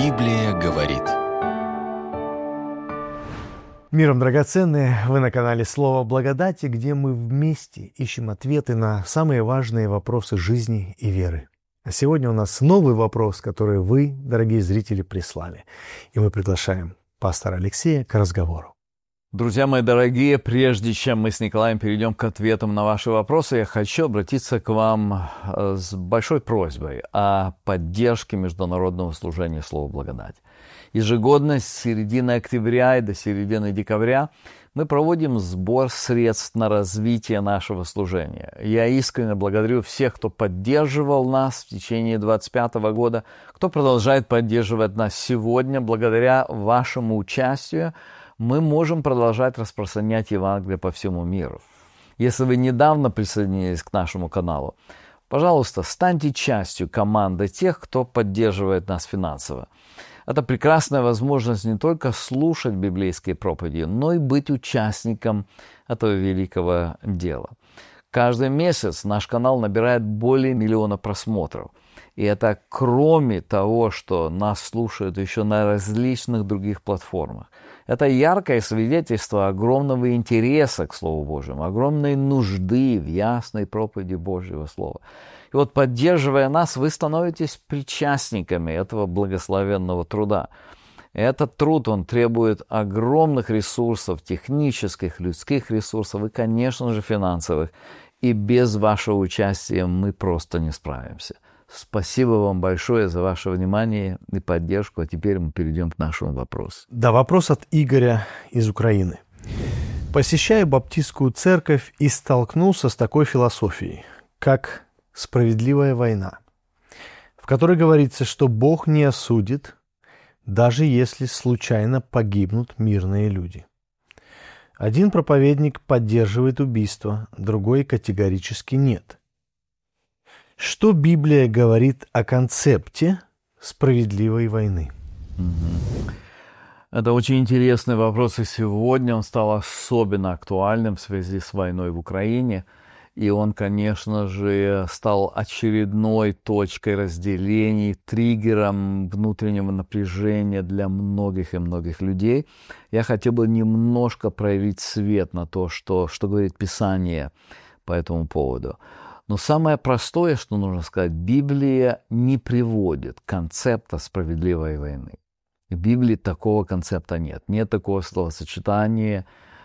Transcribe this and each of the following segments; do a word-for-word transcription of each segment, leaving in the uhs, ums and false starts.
Библия говорит. Миром, драгоценные, вы на канале Слово Благодати, где мы вместе ищем ответы на самые важные вопросы жизни и веры. А сегодня у нас новый вопрос, который вы, дорогие зрители, прислали. И мы приглашаем пастора Алексея к разговору. Друзья мои дорогие, прежде чем мы с Николаем перейдем к ответам на ваши вопросы, я хочу обратиться к вам с большой просьбой о поддержке международного служения Слова Благодати. Ежегодно с середины октября и до середины декабря мы проводим сбор средств на развитие нашего служения. Я искренне благодарю всех, кто поддерживал нас в течение двадцать пятого года, кто продолжает поддерживать нас сегодня. Благодаря вашему участию мы можем продолжать распространять Евангелие по всему миру. Если вы недавно присоединились к нашему каналу, пожалуйста, станьте частью команды тех, кто поддерживает нас финансово. Это прекрасная возможность не только слушать библейские проповеди, но и быть участником этого великого дела. Каждый месяц наш канал набирает более миллиона просмотров. И это кроме того, что нас слушают еще на различных других платформах. Это яркое свидетельство огромного интереса к Слову Божьему, огромной нужды в ясной проповеди Божьего Слова. И вот, поддерживая нас, вы становитесь причастниками этого благословенного труда. Этот труд, он требует огромных ресурсов, технических, людских ресурсов и, конечно же, финансовых. И без вашего участия мы просто не справимся. Спасибо вам большое за ваше внимание и поддержку. А теперь мы перейдем к нашему вопросу. Да, вопрос от Игоря из Украины. Посещаю баптистскую церковь и столкнулся с такой философией, как справедливая война, в которой говорится, что Бог не осудит, даже если случайно погибнут мирные люди. Один проповедник поддерживает убийство, другой категорически нет. Что Библия говорит о концепте справедливой войны? Это очень интересный вопрос, и сегодня он стал особенно актуальным в связи с войной в Украине. И он, конечно же, стал очередной точкой разделений, триггером внутреннего напряжения для многих и многих людей. Я хотел бы немножко проявить свет на то, что, что говорит Писание по этому поводу. Но самое простое, что нужно сказать, Библия не приводит концепта справедливой войны. В Библии такого концепта нет. Нет такого словосочетания.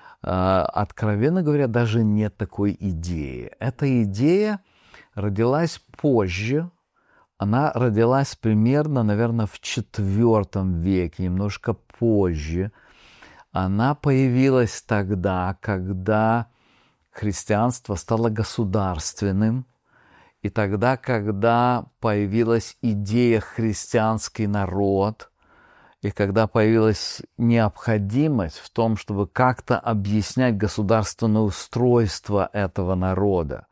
Откровенно говоря, даже нет такой идеи. Эта идея родилась позже. Она родилась примерно, наверное, в четвёртом веке, немножко позже. Она появилась тогда, когда христианство стало государственным, и тогда, когда появилась идея «христианский народ», и когда появилась необходимость в том, чтобы как-то объяснять государственное устройство этого народа,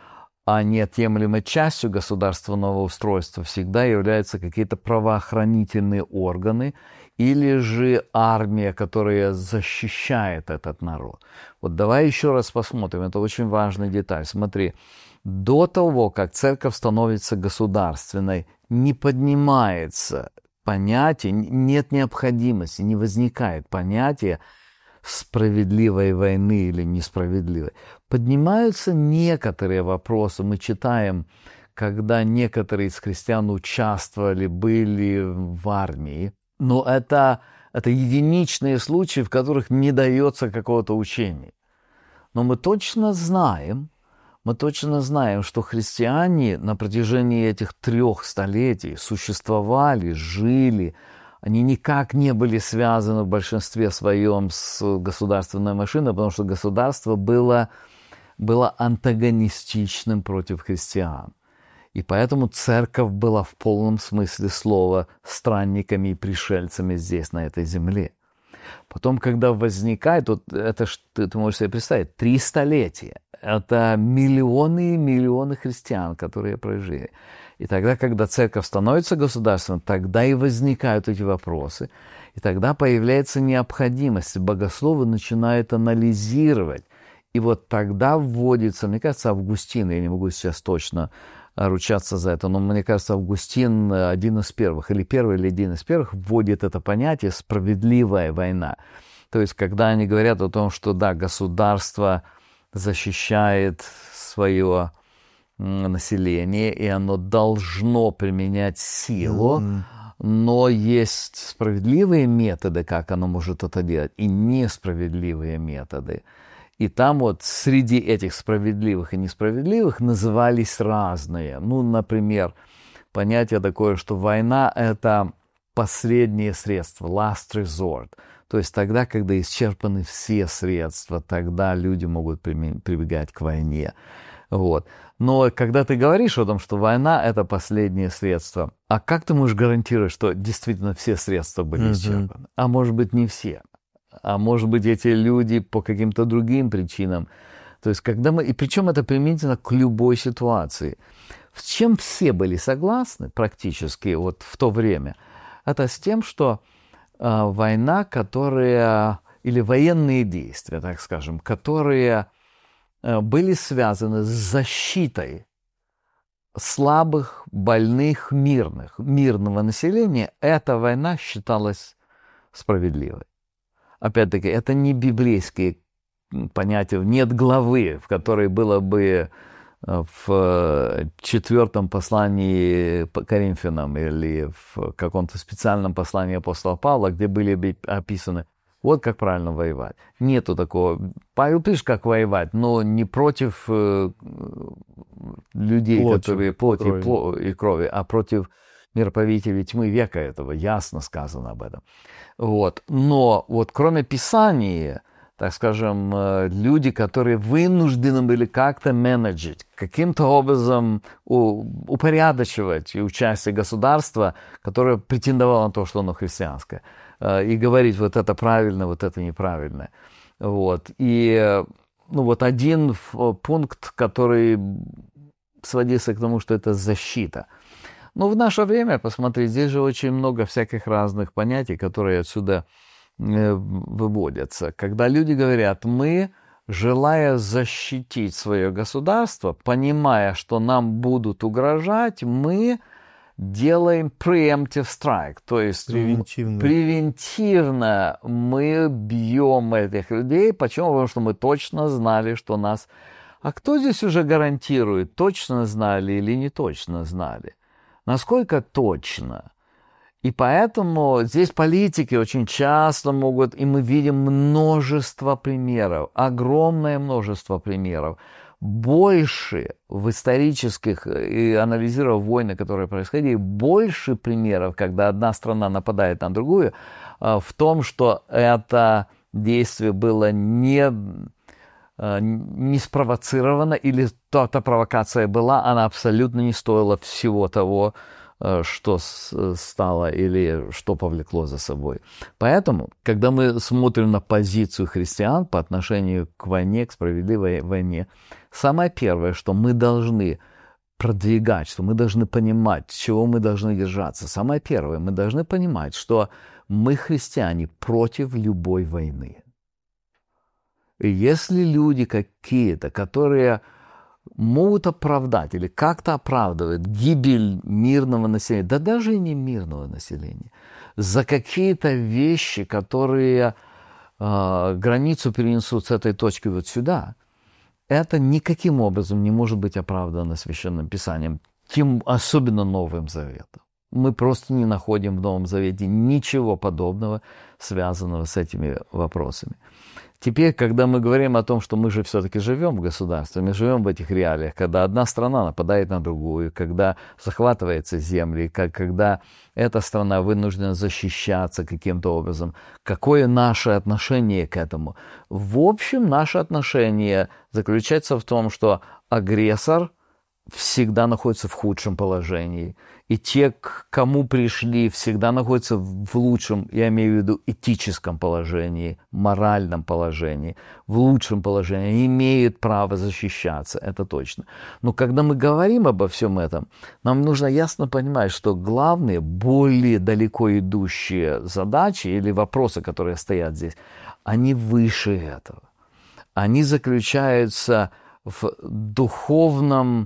а неотъемлемой частью государственного устройства всегда являются какие-то правоохранительные органы или же армия, которая защищает этот народ. Вот давай еще раз посмотрим, это очень важная деталь. Смотри, до того, как церковь становится государственной, не поднимается понятие, нет необходимости, не возникает понятия справедливой войны или несправедливой. Поднимаются некоторые вопросы. Мы читаем, когда некоторые из христиан участвовали, были в армии. Но это, это единичные случаи, в которых не дается какого-то учения. Но мы точно знаем, мы точно знаем, что христиане на протяжении этих трех столетий существовали, жили. Они никак не были связаны в большинстве своем с государственной машиной, потому что государство было, было антагонистичным против христиан. И поэтому церковь была в полном смысле слова странниками и пришельцами здесь, на этой земле. Потом, когда возникает, вот это ты, ты можешь себе представить, три столетия. Это миллионы и миллионы христиан, которые прожили. И тогда, когда церковь становится государством, тогда и возникают эти вопросы. И тогда появляется необходимость. Богословы начинают анализировать. И вот тогда вводится, мне кажется, Августин, я не могу сейчас точно ручаться за это. Но мне кажется, Августин один из первых, или первый, или один из первых, вводит это понятие «справедливая война». То есть, когда они говорят о том, что да, государство защищает свое население, и оно должно применять силу, mm-hmm. но есть справедливые методы, как оно может это делать, и несправедливые методы. И там вот среди этих справедливых и несправедливых назывались разные. Ну, например, понятие такое, что война — это последнее средство, last resort. То есть тогда, когда исчерпаны все средства, тогда люди могут прибегать к войне. Вот. Но когда ты говоришь о том, что война — это последнее средство, а как ты можешь гарантировать, что действительно все средства были mm-hmm. исчерпаны? А может быть, не все. А может быть, эти люди по каким-то другим причинам. То есть, когда мы... И причем это применительно к любой ситуации. С чем все были согласны практически вот в то время, это с тем, что э, война, которая... Или военные действия, так скажем, которые э, были связаны с защитой слабых, больных, мирных, мирного населения, эта война считалась справедливой. Опять-таки, это не библейские понятия, нет главы, в которой было бы в четвертом послании к Коринфянам или в каком-то специальном послании апостола Павла, где были бы описаны, вот как правильно воевать. Нету такого. Павел пишет, как воевать, но не против людей, плоти, которые плоти крови. и крови, а против мироправителей тьмы века этого. Ясно сказано об этом. Вот. Но вот кроме Писания, так скажем, люди, которые вынуждены были как-то менеджить, каким-то образом упорядочивать участие государства, которое претендовало на то, что оно христианское, и говорить, вот это правильно, вот это неправильно. Вот. И ну, вот один пункт, который сводился к тому, что это защита. Но в наше время, посмотри, здесь же очень много всяких разных понятий, которые отсюда э, выводятся. Когда люди говорят, мы, желая защитить свое государство, понимая, что нам будут угрожать, мы делаем preemptive strike, то есть превентивно, превентивно мы бьем этих людей. Почему? Потому что мы точно знали, что нас... А кто здесь уже гарантирует, точно знали или не точно знали? Насколько точно? И поэтому здесь политики очень часто могут, и мы видим множество примеров, огромное множество примеров, больше в исторических, и анализируя войны, которые происходили, больше примеров, когда одна страна нападает на другую, в том, что это действие было не... не спровоцирована, или та провокация была, она абсолютно не стоила всего того, что стало или что повлекло за собой. Поэтому, когда мы смотрим на позицию христиан по отношению к войне, к справедливой войне, самое первое, что мы должны продвигать, что мы должны понимать, с чего мы должны держаться. Самое первое, мы должны понимать, что мы, христиане, против любой войны. И если люди какие-то, которые могут оправдать или как-то оправдывают гибель мирного населения, да даже и не мирного населения, за какие-то вещи, которые э, границу перенесут с этой точки вот сюда, это никаким образом не может быть оправдано Священным Писанием, тем особенно Новым Заветом. Мы просто не находим в Новом Завете ничего подобного, связанного с этими вопросами. Теперь, когда мы говорим о том, что мы же все-таки живем в государстве, мы живем в этих реалиях, когда одна страна нападает на другую, когда захватываются земли, когда эта страна вынуждена защищаться каким-то образом, какое наше отношение к этому? В общем, наше отношение заключается в том, что агрессор всегда находится в худшем положении. И те, к кому пришли, всегда находятся в лучшем, я имею в виду этическом положении, моральном положении, в лучшем положении, имеют право защищаться, это точно. Но когда мы говорим обо всем этом, нам нужно ясно понимать, что главные, более далеко идущие задачи или вопросы, которые стоят здесь, они выше этого. Они заключаются в духовном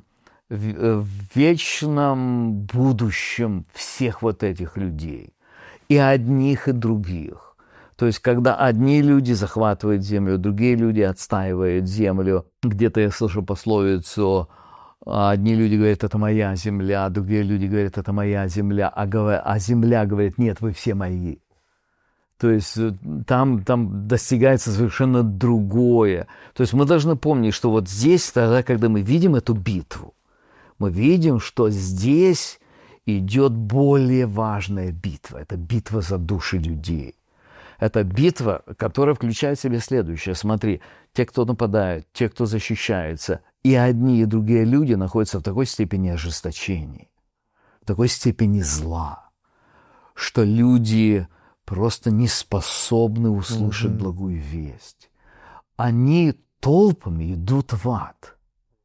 в, в вечном будущем всех вот этих людей. И одних, и других. То есть, когда одни люди захватывают землю, другие люди отстаивают землю. Где-то я слышу пословицу: одни люди говорят, это моя земля, другие люди говорят, это моя земля, а, говор... а земля говорит, нет, вы все мои. То есть там, там достигается совершенно другое. То есть мы должны помнить, что вот здесь, тогда, когда мы видим эту битву, мы видим, что здесь идет более важная битва. Это битва за души людей. Это битва, которая включает в себя следующее. Смотри, те, кто нападают, те, кто защищается, и одни, и другие люди находятся в такой степени ожесточения, в такой степени зла, что люди просто не способны услышать mm-hmm. благую весть. Они толпами идут в ад.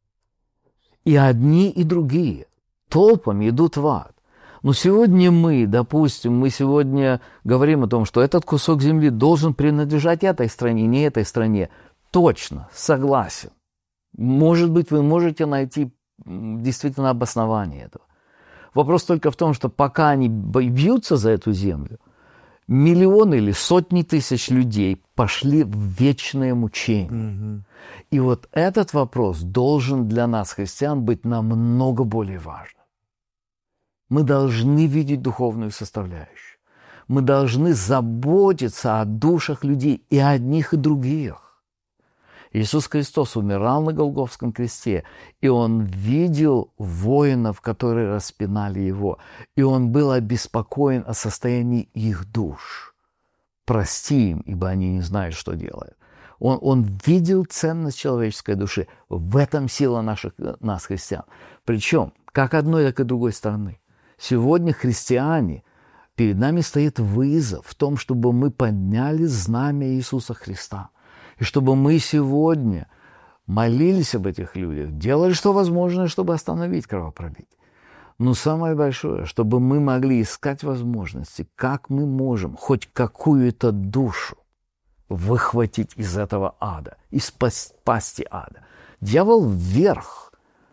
И одни, и другие толпами идут в ад. Но сегодня мы, допустим, мы сегодня говорим о том, что этот кусок земли должен принадлежать этой стране, не этой стране. Точно, согласен. Может быть, вы можете найти действительно обоснование этого. Вопрос только в том, что пока они бьются за эту землю, миллионы или сотни тысяч людей пошли в вечное мучение. Mm-hmm. И вот этот вопрос должен для нас, христиан, быть намного более важным. Мы должны видеть духовную составляющую. Мы должны заботиться о душах людей, и одних, и других. Иисус Христос умирал на Голгофском кресте, и Он видел воинов, которые распинали Его, и Он был обеспокоен о состоянии их душ. Прости им, ибо они не знают, что делают. Он, он видел ценность человеческой души. В этом сила наших, нас, христиан. Причем, как одной, так и другой стороны. Сегодня христиане, перед нами стоит вызов в том, чтобы мы подняли знамя Иисуса Христа. И чтобы мы сегодня молились об этих людях, делали что возможное, чтобы остановить кровопролитие. Но самое большое, чтобы мы могли искать возможности, как мы можем хоть какую-то душу выхватить из этого ада, из пасти ада. Дьявол вверх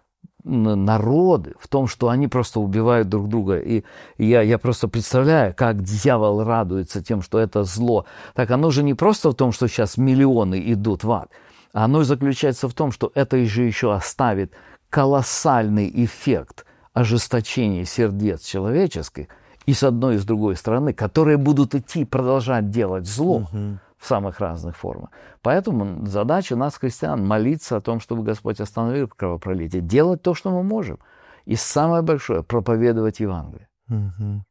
народы в том, что они просто убивают друг друга. И я, я просто представляю, как дьявол радуется тем, что это зло. Так оно же не просто в том, что сейчас миллионы идут в ад. Оно заключается в том, что это же еще оставит колоссальный эффект ожесточения сердец человеческих и с одной и с другой стороны, которые будут идти продолжать делать зло. Uh-huh. В самых разных формах. Поэтому задача нас, христиан, молиться о том, чтобы Господь остановил кровопролитие, делать то, что мы можем. И самое большое — проповедовать Евангелие. Угу.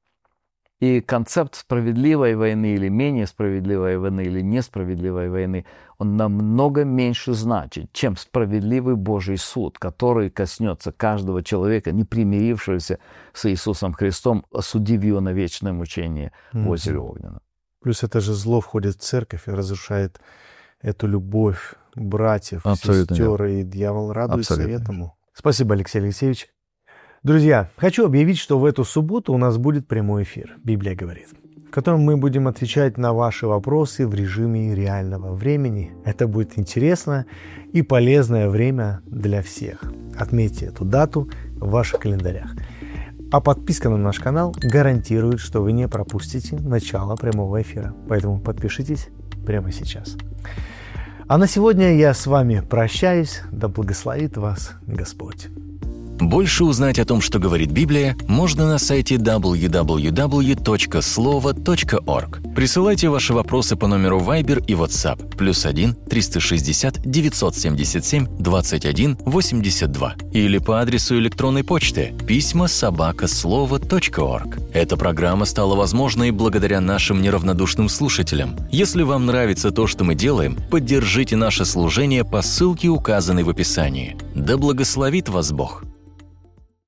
И концепт справедливой войны или менее справедливой войны или несправедливой войны, он намного меньше значит, чем справедливый Божий суд, который коснется каждого человека, не примирившегося с Иисусом Христом, осудив его на вечное мучение в угу. озере Огненном. Плюс это же зло входит в церковь и разрушает эту любовь братьев, абсолютно сестер, верно. И дьявол радуется Абсолютно этому. верно. Спасибо, Алексей Алексеевич. Друзья, хочу объявить, что в эту субботу у нас будет прямой эфир «Библия говорит», в котором мы будем отвечать на ваши вопросы в режиме реального времени. Это будет интересно и полезное время для всех. Отметьте эту дату в ваших календарях. А подписка на наш канал гарантирует, что вы не пропустите начало прямого эфира. Поэтому подпишитесь прямо сейчас. А на сегодня я с вами прощаюсь. Да благословит вас Господь. Больше узнать о том, что говорит Библия, можно на сайте дабл ю дабл ю дабл ю точка слово точка орг. Присылайте ваши вопросы по номеру Viber и WhatsApp плюс один триста шестьдесят девятьсот семьдесят семь двадцать один восемьдесят два или по адресу электронной почты письма собака слово точка орг. Эта программа стала возможной благодаря нашим неравнодушным слушателям. Если вам нравится то, что мы делаем, поддержите наше служение по ссылке, указанной в описании. Да благословит вас Бог!